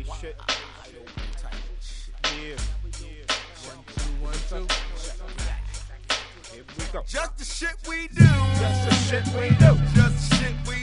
highway shit. Yeah. 1, 2, 1, 2. Here we go. Just the shit we do. Just the shit we do. Just the shit we